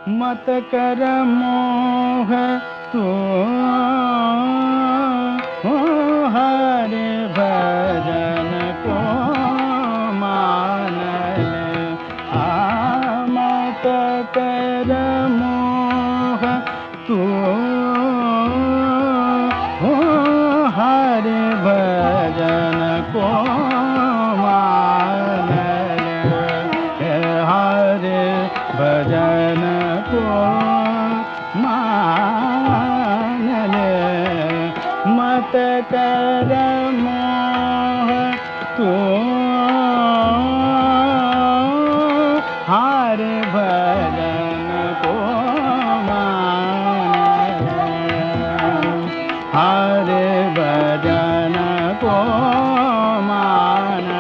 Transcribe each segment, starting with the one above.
मत कर मोह तू हरि भजन को मान ले। मत कर मोह तू हरि भजन को मान ले। हरि भजन को मान ले। मत कर मोह तू हरि भजन को मान ले। हरि भजन को मान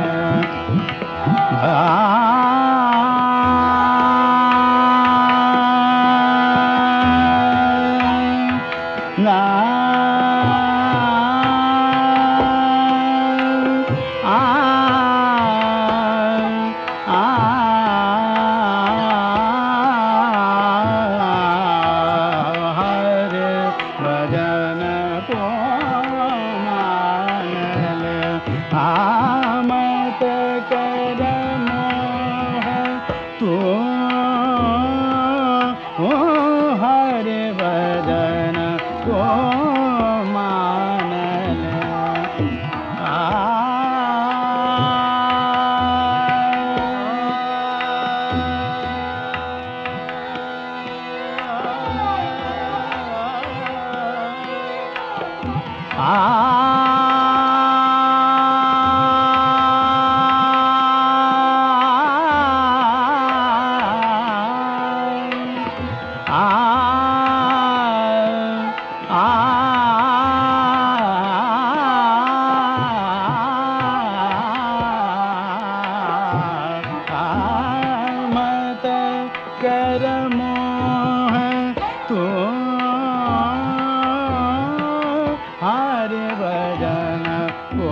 मत कर मोह तू हरि भजन को मान ले। मत कर मोह तू हरि भजन को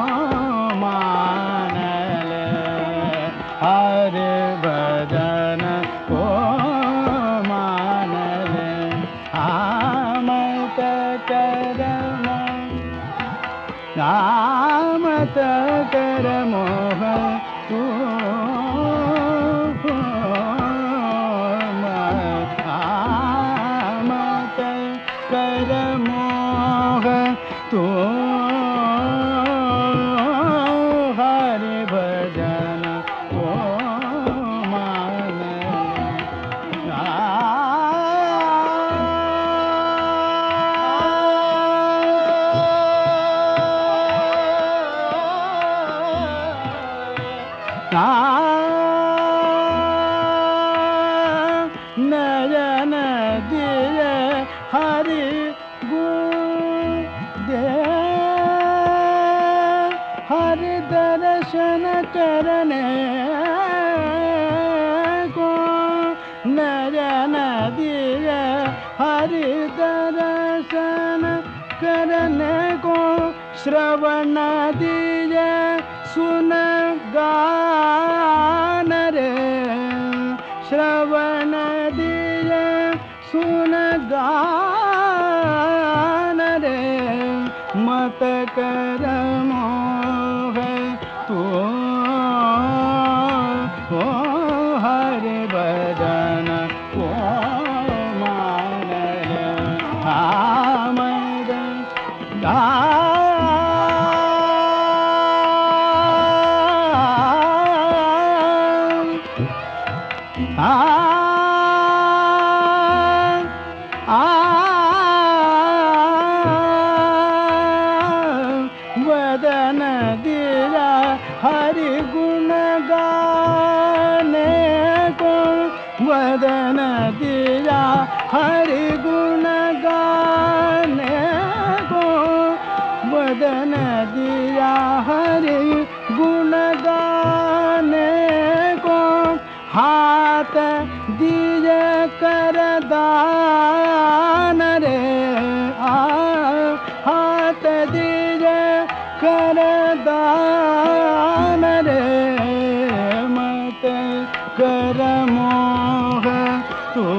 मान ले। हरि भजन को मान ले। मत कर मत कर मोह तू मत कर मोह तू हरि भजन को मान ले। नयन दिए हरि गुण दे। हरि दर्शन करने को। नयन दिए हरि दर्शन करने को। श्रवण दिए सुन गान रे। श्रवण दिए सुन गान रे। मत कर मोह तू हरि भजन को मान ले। वदन दिया हरि गुण गाने को। वदन दिया हरि गुण गाने को। वदन दिया हरि गुण गाने को। हाथ दिए कर दान रे। हाथ दिए कर दान रे। मत कर मोह तू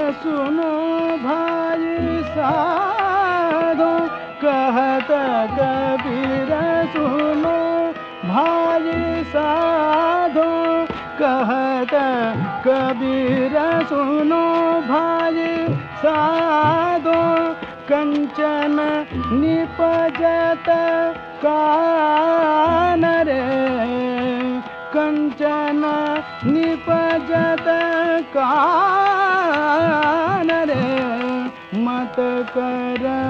सुनो भाई साधो कहत कबीर सुनो भाई साधो कहत कबीर सुनो भाई साधो कंचन निपजत कान रे कंचन निपजत कान रे मत कर